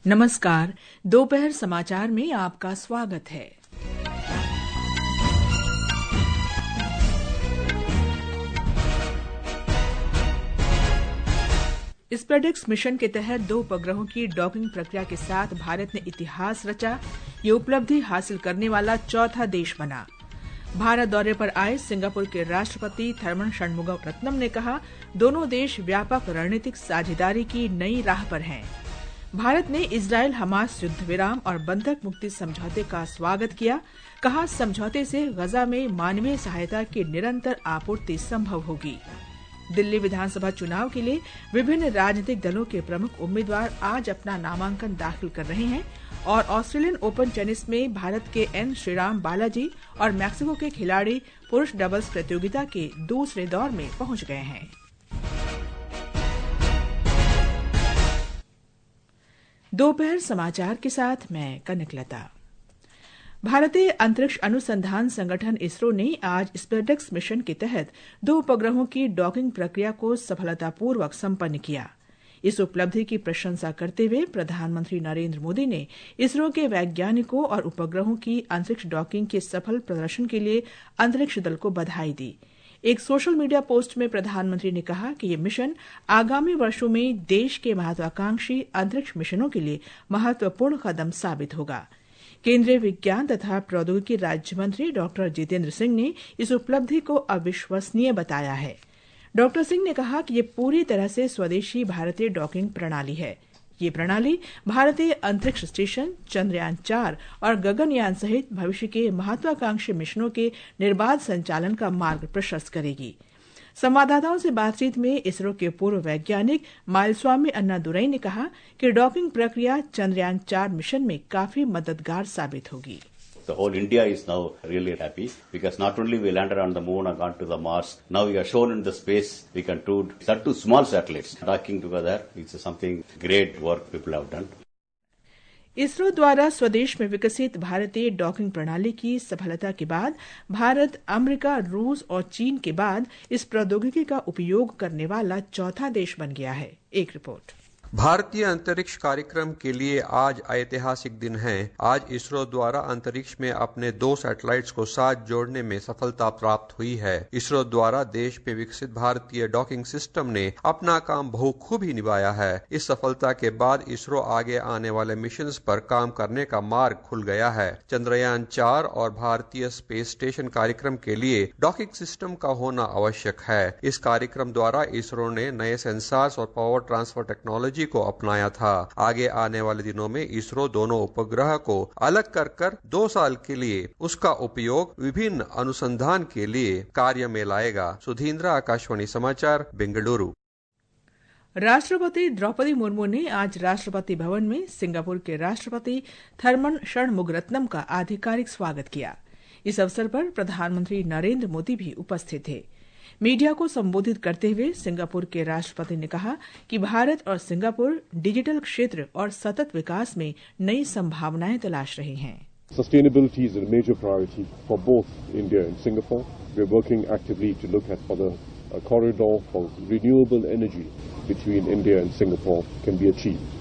नमस्कार, दोपहर समाचार में आपका स्वागत है। स्पेडेक्स मिशन के तहत 2 उपग्रहों की डॉकिंग प्रक्रिया के साथ भारत ने इतिहास रचा। ये उपलब्धि हासिल करने वाला चौथा देश बना। भारत दौरे पर आए सिंगापुर के राष्ट्रपति थर्मन षणमुगरत्नम ने कहा, दोनों देश व्यापक रणनीतिक साझेदारी की नई राह पर हैं। भारत ने इजरायल हमास युद्ध विराम और बंधक मुक्ति समझौते का स्वागत किया। कहा, समझौते से गजा में मानवीय सहायता की निरंतर आपूर्ति संभव होगी। दिल्ली विधानसभा चुनाव के लिए विभिन्न राजनीतिक दलों के प्रमुख उम्मीदवार आज अपना नामांकन दाखिल कर रहे हैं और ऑस्ट्रेलियन ओपन टेनिस में भारत के एन श्रीराम बालाजी और मैक्सिको के खिलाड़ी पुरुष डबल्स प्रतियोगिता के दूसरे दौर में पहुंच गए हैं। दोपहर समाचार के साथ मैं कनकलता। भारतीय अंतरिक्ष अनुसंधान संगठन इसरो ने आज स्पेडेक्स मिशन के तहत 2 उपग्रहों की डॉकिंग प्रक्रिया को सफलतापूर्वक संपन्न किया। इस उपलब्धि की प्रशंसा करते हुए प्रधानमंत्री नरेंद्र मोदी ने इसरो के वैज्ञानिकों और उपग्रहों की अंतरिक्ष डॉकिंग के सफल प्रदर्शन के लिए अंतरिक्ष दल को बधाई दी। एक सोशल मीडिया पोस्ट में प्रधानमंत्री ने कहा कि ये मिशन आगामी वर्षों में देश के महत्वाकांक्षी अंतरिक्ष मिशनों के लिए महत्वपूर्ण कदम साबित होगा। केंद्रीय विज्ञान तथा प्रौद्योगिकी राज्य मंत्री डॉक्टर जितेंद्र सिंह ने इस उपलब्धि को अविश्वसनीय बताया है। डॉक्टर सिंह ने कहा कि ये पूरी तरह से स्वदेशी भारतीय डॉकिंग प्रणाली है। ये प्रणाली भारतीय अंतरिक्ष स्टेशन, चंद्रयान 4 और गगनयान सहित भविष्य के महत्वाकांक्षी मिशनों के निर्बाध संचालन का मार्ग प्रशस्त करेगी। संवाददाताओं से बातचीत में इसरो के पूर्व वैज्ञानिक माइलस्वामी अन्नादुरई ने कहा कि डॉकिंग प्रक्रिया चंद्रयान 4 मिशन में काफी मददगार साबित होगी। The whole India is now really happy because not only we landed on the moon and gone to the Mars, now we are shown in the space we can do that to small satellites docking together. It's something great work people have done. ISRO द्वारा स्वदेश में विकसित भारतीय docking प्रणाली की सफलता के बाद भारत, अमेरिका, रूस और चीन के बाद इस प्रौद्योगिकी का उपयोग करने वाला चौथा देश बन गया है। एक रिपोर्ट। भारतीय अंतरिक्ष कार्यक्रम के लिए आज ऐतिहासिक दिन है। आज इसरो द्वारा अंतरिक्ष में अपने 2 सैटेलाइट्स को साथ जोड़ने में सफलता प्राप्त हुई है। इसरो द्वारा देश में विकसित भारतीय डॉकिंग सिस्टम ने अपना काम बखूबी निभाया है। इस सफलता के बाद इसरो आगे आने वाले मिशंस पर काम करने का मार्ग खुल गया है। चंद्रयान 4 और भारतीय स्पेस स्टेशन कार्यक्रम के लिए डॉकिंग सिस्टम का होना आवश्यक है। इस कार्यक्रम द्वारा इसरो ने नए सेंसर्स और पावर ट्रांसफर टेक्नोलॉजी को अपनाया था। आगे आने वाले दिनों में इसरो दोनों उपग्रह को अलग कर 2 साल के लिए उसका उपयोग विभिन्न अनुसंधान के लिए कार्य में लाएगा। सुधींद्र, आकाशवाणी समाचार, बेंगलुरु। राष्ट्रपति द्रौपदी मुर्मू ने आज राष्ट्रपति भवन में सिंगापुर के राष्ट्रपति थर्मन षणमुगरत्नम का आधिकारिक स्वागत किया। इस अवसर पर प्रधानमंत्री नरेंद्र मोदी भी उपस्थित थे। मीडिया को संबोधित करते हुए सिंगापुर के राष्ट्रपति ने कहा कि भारत और सिंगापुर डिजिटल क्षेत्र और सतत विकास में नई संभावनाएं तलाश रहे हैं। Sustainability is a major priority for both India and Singapore. We are working actively to look at whether a corridor for renewable energy between India and Singapore can be achieved.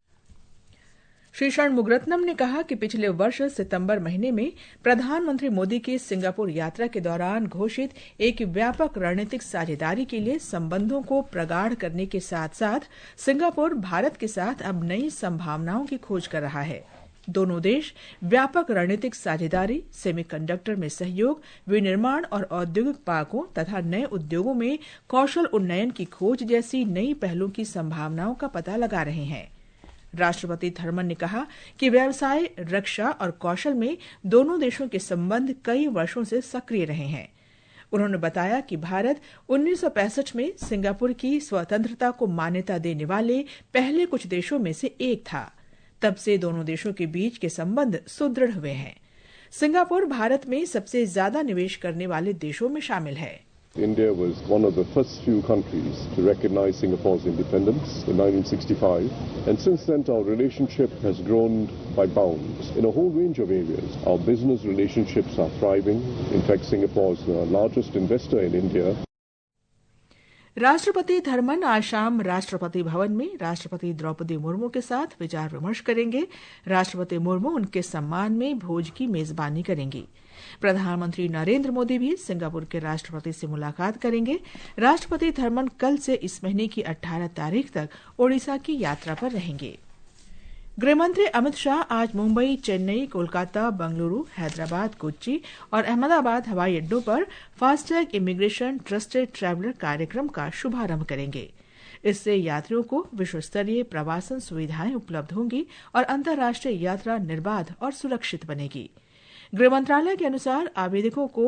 Shri Shanmugaratnam ने कहा कि पिछले वर्ष सितंबर महीने में प्रधानमंत्री मोदी की सिंगापुर यात्रा के दौरान घोषित एक व्यापक रणनीतिक साझेदारी के लिए संबंधों को प्रगाढ़ करने के साथ साथ सिंगापुर भारत के साथ अब नई संभावनाओं की खोज कर रहा है। दोनों देश व्यापक रणनीतिक साझेदारी, सेमीकंडक्टर में सहयोग, विनिर्माण और औद्योगिक पार्कों तथा नए उद्योगों में कौशल उन्नयन की खोज जैसी नई पहलों की संभावनाओं का पता लगा रहे हैं। राष्ट्रपति थर्मन ने कहा कि व्यवसाय, रक्षा और कौशल में दोनों देशों के संबंध कई वर्षों से सक्रिय रहे हैं। उन्होंने बताया कि भारत 1965 में सिंगापुर की स्वतंत्रता को मान्यता देने वाले पहले कुछ देशों में से एक था। तब से दोनों देशों के बीच के संबंध सुदृढ़ हुए हैं। सिंगापुर भारत में सबसे ज्यादा निवेश करने वाले देशों में शामिल है। India was one of the first few countries to recognize Singapore's independence in 1965, and since then our relationship has grown by bounds in a whole range of areas. Our business relationships are thriving. In fact, Singapore is the largest investor in India. राष्ट्रपति थर्मन आज शाम राष्ट्रपति भवन में राष्ट्रपति द्रौपदी मुर्मू के साथ विचार विमर्श करेंगे। राष्ट्रपति मुर्मू उनके सम्मान में भोज की मेजबानी करेंगी। प्रधानमंत्री नरेंद्र मोदी भी सिंगापुर के राष्ट्रपति से मुलाकात करेंगे। राष्ट्रपति थर्मन कल से इस महीने की 18 तारीख तक ओडिशा की यात्रा पर रहेंगे। गृहमंत्री अमित शाह आज मुंबई, चेन्नई, कोलकाता, बंगलुरु, हैदराबाद, कोच्चि और अहमदाबाद हवाई अड्डों पर फास्टैग इमिग्रेशन ट्रस्टेड ट्रैवलर कार्यक्रम का शुभारंभ करेंगे। इससे यात्रियों को विश्व स्तरीय प्रवासन सुविधाएं उपलब्ध होंगी और अंतर्राष्ट्रीय यात्रा निर्बाध और सुरक्षित बनेगी। गृह मंत्रालय के अनुसार आवेदकों को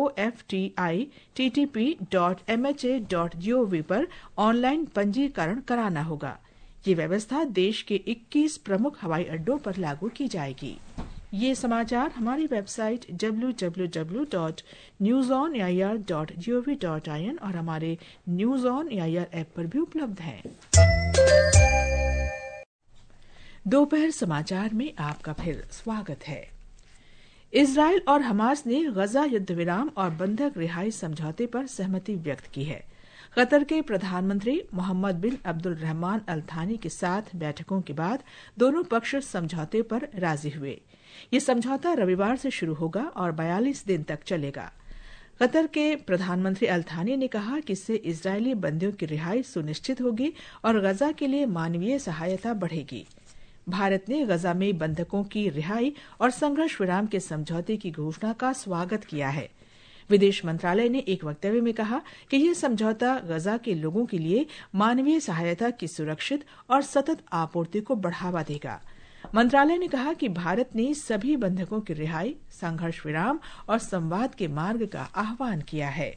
fti.ttp.mha.gov पर ऑनलाइन पंजीकरण कराना होगा। ये व्यवस्था देश के 21 प्रमुख हवाई अड्डों पर लागू की जाएगी। ये समाचार हमारी वेबसाइट www.newsonair.gov.in और हमारे न्यूज ऑन एआईआर ऐप पर भी उपलब्ध हैं। दोपहर समाचार में आपका फिर स्वागत है। इजरायल और हमास ने गजा युद्ध विराम और बंधक रिहाई समझौते पर सहमति व्यक्त की है। कतर के प्रधानमंत्री मोहम्मद बिन अब्दुल रहमान अल थानी के साथ बैठकों के बाद दोनों पक्ष समझौते पर राजी हुए। ये समझौता रविवार से शुरू होगा और 42 दिन तक चलेगा। कतर के प्रधानमंत्री अल थानी ने कहा कि इससे इजरायली बंदियों की रिहाई सुनिश्चित होगी और गजा के लिए मानवीय सहायता बढ़ेगी। भारत ने गजा में बंधकों की रिहाई और संघर्ष विराम के समझौते की घोषणा का स्वागत किया है। विदेश मंत्रालय ने एक वक्तव्य में कहा कि यह समझौता गजा के लोगों के लिए मानवीय सहायता की सुरक्षित और सतत आपूर्ति को बढ़ावा देगा। मंत्रालय ने कहा कि भारत ने सभी बंधकों की रिहाई, संघर्ष विराम और संवाद के मार्ग का आह्वान किया है।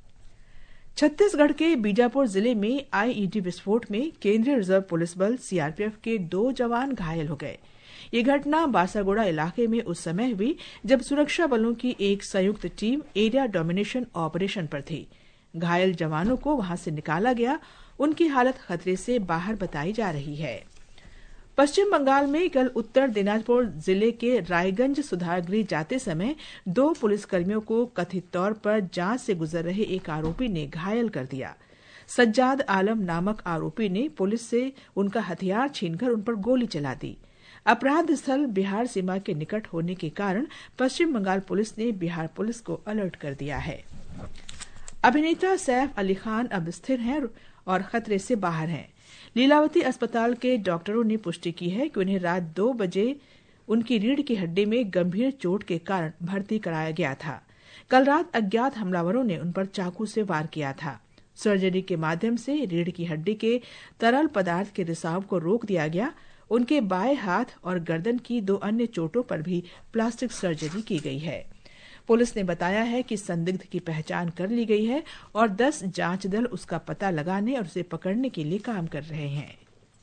छत्तीसगढ़ के बीजापुर जिले में आईईडी विस्फोट में केंद्रीय रिजर्व पुलिस बल सीआरपीएफ के 2 जवान घायल हो गए। ये घटना बासागुड़ा इलाके में उस समय हुई जब सुरक्षा बलों की एक संयुक्त टीम एरिया डोमिनेशन ऑपरेशन पर थी। घायल जवानों को वहां से निकाला गया। उनकी हालत खतरे से बाहर बताई जा रही है। पश्चिम बंगाल में कल उत्तर दिनाजपुर जिले के रायगंज सुधारगृह जाते समय 2 पुलिसकर्मियों को कथित तौर पर जांच से गुजर रहे एक आरोपी ने घायल कर दिया। सज्जाद आलम नामक आरोपी ने पुलिस से उनका हथियार छीनकर उन पर गोली चला दी। अपराध स्थल बिहार सीमा के निकट होने के कारण पश्चिम बंगाल पुलिस ने बिहार पुलिस को अलर्ट कर दिया है। अभिनेता सैफ अली खान अब स्थिर हैं और खतरे से बाहर हैं। लीलावती अस्पताल के डॉक्टरों ने पुष्टि की है कि उन्हें रात 2 बजे उनकी रीढ़ की हड्डी में गंभीर चोट के कारण भर्ती कराया गया था। कल रात अज्ञात हमलावरों ने उन पर चाकू से वार किया था। सर्जरी के माध्यम से रीढ़ की हड्डी के तरल पदार्थ के रिसाव को रोक दिया गया। उनके बाएं हाथ और गर्दन की 2 अन्य चोटों पर भी प्लास्टिक सर्जरी की गई है। पुलिस ने बताया है कि संदिग्ध की पहचान कर ली गई है और 10 जांच दल उसका पता लगाने और उसे पकड़ने के लिए काम कर रहे हैं।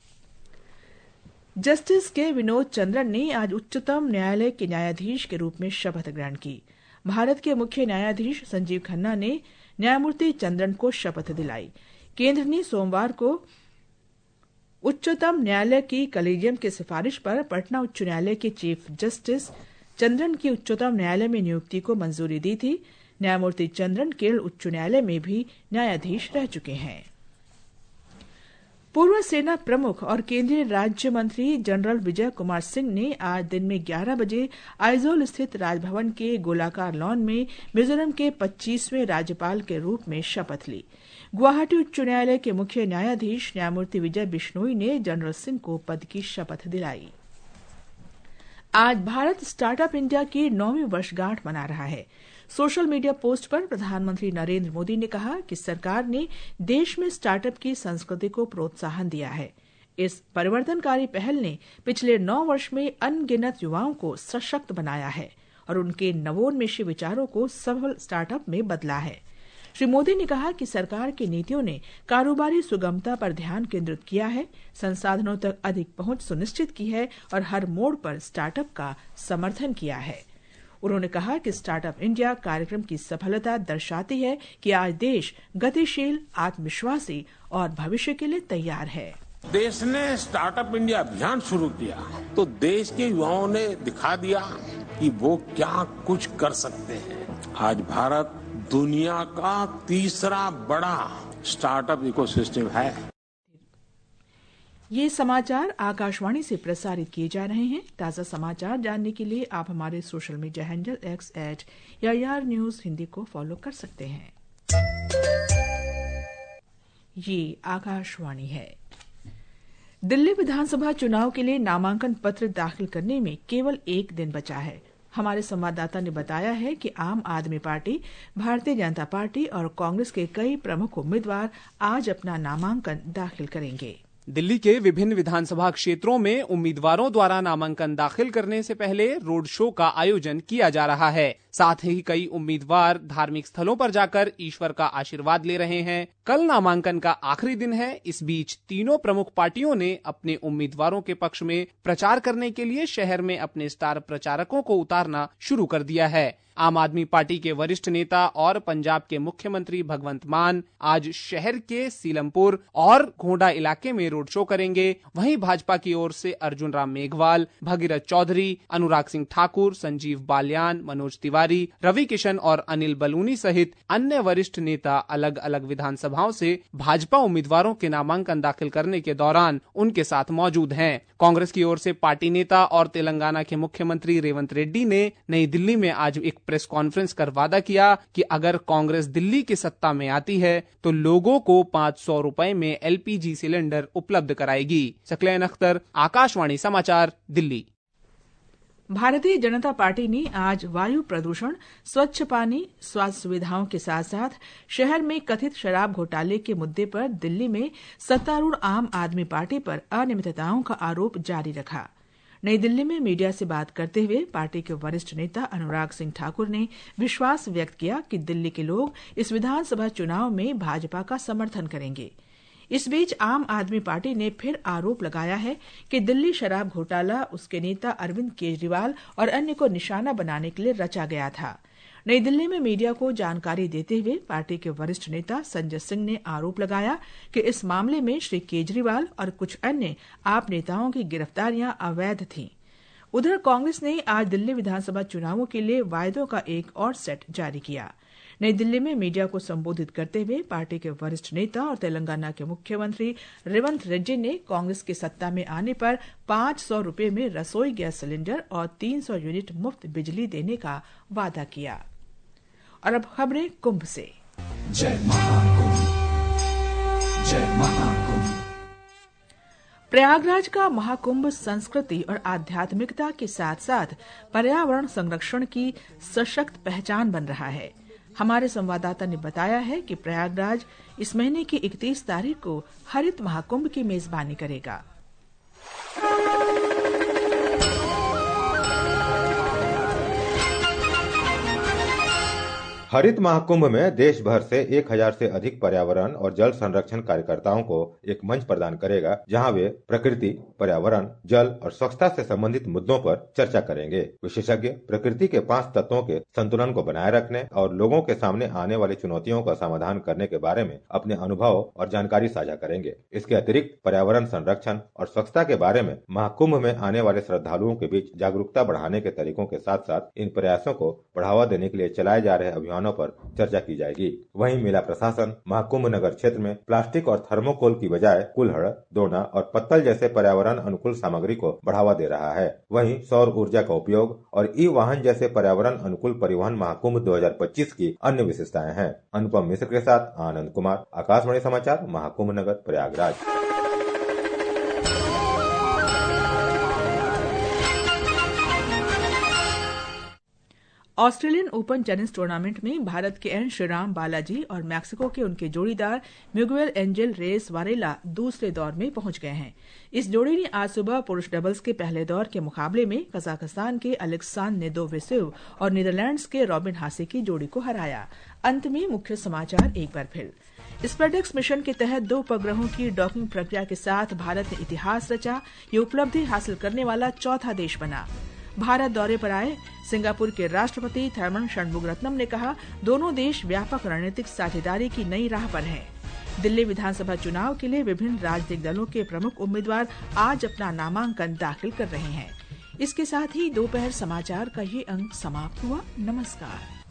जस्टिस के विनोद चंद्रन ने आज उच्चतम न्यायालय के न्यायाधीश के रूप में शपथ ग्रहण की। भारत के मुख्य न्यायाधीश संजीव खन्ना ने न्यायमूर्ति चंद्रन को शपथ दिलाई। केंद्र ने सोमवार को उच्चतम न्यायालय की कलेजियम की सिफारिश पर पटना उच्च न्यायालय के चीफ जस्टिस चंद्रन की उच्चतम न्यायालय में नियुक्ति को मंजूरी दी थी। न्यायमूर्ति चंद्रन केरल उच्च न्यायालय में भी न्यायाधीश रह चुके हैं। पूर्व सेना प्रमुख और केंद्रीय राज्य मंत्री जनरल विजय कुमार सिंह ने आज दिन में 11 बजे आइजोल स्थित राजभवन के गोलाकार लॉन में मिजोरम के 25वें राज्यपाल के रूप में शपथ ली। गुवाहाटी उच्च न्यायालय के मुख्य न्यायाधीश न्यायमूर्ति विजय बिश्नोई ने जनरल सिंह को पद की शपथ दिलाई। आज भारत स्टार्टअप इंडिया की 9वीं वर्षगांठ मना रहा है। सोशल मीडिया पोस्ट पर प्रधानमंत्री नरेंद्र मोदी ने कहा कि सरकार ने देश में स्टार्टअप की संस्कृति को प्रोत्साहन दिया है। इस परिवर्तनकारी पहल ने पिछले 9 वर्ष में अनगिनत युवाओं को सशक्त बनाया है और उनके नवोन्मेषी विचारों को सफल स्टार्टअप में बदला है। श्री मोदी ने कहा कि सरकार की नीतियों ने कारोबारी सुगमता पर ध्यान केंद्रित किया है, संसाधनों तक अधिक पहुंच सुनिश्चित की है और हर मोड़ पर स्टार्टअप का समर्थन किया है। उन्होंने कहा कि स्टार्टअप इंडिया कार्यक्रम की सफलता दर्शाती है कि आज देश गतिशील, आत्मविश्वासी और भविष्य के लिए तैयार है। देश ने स्टार्टअप इंडिया अभियान शुरू किया तो देश के युवाओं ने दिखा दिया कि वो क्या कुछ कर सकते हैं। आज भारत दुनिया का 3रा बड़ा स्टार्टअप इकोसिस्टम है। ये समाचार आकाशवाणी से प्रसारित किए जा रहे हैं। ताज़ा समाचार जानने के लिए आप हमारे social media handle X@AIR news Hindi को फॉलो कर सकते हैं। ये आकाशवाणी है। दिल्ली विधानसभा चुनाव के लिए नामांकन पत्र दाखिल करने में केवल एक दिन बचा है। हमारे संवाददाता ने बताया है कि आम आदमी पार्टी, भारतीय जनता पार्टी और कांग्रेस के कई प्रमुख उम्मीदवार आज अपना नामांकन दाखिल करेंगे। दिल्ली के विभिन्न विधानसभा क्षेत्रों में उम्मीदवारों द्वारा नामांकन दाखिल करने से पहले रोड शो का आयोजन किया जा रहा है। साथ ही कई उम्मीदवार धार्मिक स्थलों पर जाकर ईश्वर का आशीर्वाद ले रहे हैं। कल नामांकन का आखिरी दिन है। इस बीच तीनों प्रमुख पार्टियों ने अपने उम्मीदवारों के पक्ष में प्रचार करने के लिए शहर में अपने स्टार प्रचारकों को उतारना शुरू कर दिया है। आम आदमी पार्टी के वरिष्ठ नेता और पंजाब के मुख्यमंत्री भगवंत मान आज शहर के सीलमपुर और घोंडा इलाके में रोड शो करेंगे। वहीं भाजपा की ओर से अर्जुन राम मेघवाल, भगीरथ चौधरी, अनुराग सिंह ठाकुर, संजीव बालियान, मनोज तिवारी, रवि किशन और अनिल बलूनी सहित अन्य वरिष्ठ नेता अलग अलग विधानसभाओं से भाजपा उम्मीदवारों के नामांकन दाखिल करने के दौरान उनके साथ मौजूद हैं। कांग्रेस की ओर से पार्टी नेता और तेलंगाना के मुख्यमंत्री रेवंत रेड्डी ने नई दिल्ली में आज एक प्रेस कॉन्फ्रेंस कर वादा किया कि अगर कांग्रेस दिल्ली की सत्ता में आती है तो लोगों को 500 रुपए में LPG सिलेंडर उपलब्ध कराएगी। सकलैन अख्तर, आकाशवाणी समाचार, दिल्ली। भारतीय जनता पार्टी ने आज वायु प्रदूषण, स्वच्छ पानी, स्वास्थ्य सुविधाओं के साथ साथ शहर में कथित शराब घोटाले के मुद्दे पर दिल्ली में सत्तारूढ़ आम आदमी पार्टी पर अनियमितताओं का आरोप जारी रखा। नई दिल्ली में मीडिया से बात करते हुए पार्टी के वरिष्ठ नेता अनुराग सिंह ठाकुर ने विश्वास व्यक्त किया कि दिल्ली के लोग इस विधानसभा चुनाव में भाजपा का समर्थन करेंगे। इस बीच आम आदमी पार्टी ने फिर आरोप लगाया है कि दिल्ली शराब घोटाला उसके नेता अरविंद केजरीवाल और अन्य को निशाना बनाने के लिए रचा गया था। नई दिल्ली में मीडिया को जानकारी देते हुए पार्टी के वरिष्ठ नेता संजय सिंह ने आरोप लगाया कि इस मामले में श्री केजरीवाल और कुछ अन्य आप नेताओं की गिरफ्तारियां अवैध थीं। उधर कांग्रेस ने आज दिल्ली विधानसभा चुनावों के लिए वायदों का एक और सेट जारी किया। नई दिल्ली में मीडिया को संबोधित करते हुए पार्टी के वरिष्ठ नेता और तेलंगाना के मुख्यमंत्री रेवंत रेड्डी ने कांग्रेस की सत्ता में आने पर 500 रुपए में रसोई गैस सिलेंडर और 300 यूनिट मुफ्त बिजली देने का वादा किया। और अब खबरें कुंभ से। जय महाकुंभ, जय महाकुंभ। प्रयागराज का महाकुंभ संस्कृति और आध्यात्मिकता के साथ साथ पर्यावरण संरक्षण की सशक्त पहचान बन रहा है। हमारे संवाददाता ने बताया है कि प्रयागराज इस महीने की 31 तारीख को हरित महाकुंभ की मेजबानी करेगा। हरित महाकुंभ में देश भर से 1000 से अधिक पर्यावरण और जल संरक्षण कार्यकर्ताओं को एक मंच प्रदान करेगा, जहां वे प्रकृति, पर्यावरण, जल और स्वच्छता से संबंधित मुद्दों पर चर्चा करेंगे। विशेषज्ञ प्रकृति के 5 तत्वों के संतुलन को बनाए रखने और लोगों के सामने आने वाली चुनौतियों का समाधान करने के बारे में अपने अनुभव और जानकारी साझा करेंगे। इसके अतिरिक्त पर्यावरण संरक्षण और स्वच्छता के बारे में महाकुंभ में आने वाले श्रद्धालुओं के बीच जागरूकता बढ़ाने के तरीकों के साथ साथ इन प्रयासों को बढ़ावा देने के लिए चलाए जा रहे अभियान पर चर्चा की जाएगी। वहीं मेला प्रशासन महाकुंभ नगर क्षेत्र में प्लास्टिक और थर्मोकोल की बजाय कुल्हड़, दोना और पत्तल जैसे पर्यावरण अनुकूल सामग्री को बढ़ावा दे रहा है। वहीं सौर ऊर्जा का उपयोग और ई वाहन जैसे पर्यावरण अनुकूल परिवहन महाकुंभ 2025 की अन्य विशेषताएं हैं। अनुपम मिश्र के साथ आनंद कुमार, आकाशवाणी समाचार, Mahakumbh Nagar, Prayagraj. Australian open tennis tournament में भारत के एन श्रीराम बालाजी और मैक्सिको के उनके जोड़ीदार मिगुएल एंजेल रेस वारेला दूसरे दौर में पहुंच गए हैं। इस जोड़ी ने आज सुबह पुरुष डबल्स के पहले दौर के मुकाबले में कजाकिस्तान के अलेक्सांडर नेदोवेसेव और नीदरलैंड्स के रॉबिन हासे की जोड़ी को हराया। अंत में मुख्य समाचार एक बार फिर। स्पेडेक्स मिशन के तहत 2 उपग्रहों की डॉकिंग प्रक्रिया के साथ भारत ने इतिहास रचा। ये उपलब्धि हासिल करने वाला चौथा देश बना। भारत दौरे पर आए सिंगापुर के राष्ट्रपति थर्मन षणमुगरत्नम ने कहा, दोनों देश व्यापक रणनीतिक साझेदारी की नई राह पर हैं। दिल्ली विधानसभा चुनाव के लिए विभिन्न राजनीतिक दलों के प्रमुख उम्मीदवार आज अपना नामांकन दाखिल कर रहे हैं। इसके साथ ही दोपहर समाचार का ये अंक समाप्त हुआ। नमस्कार।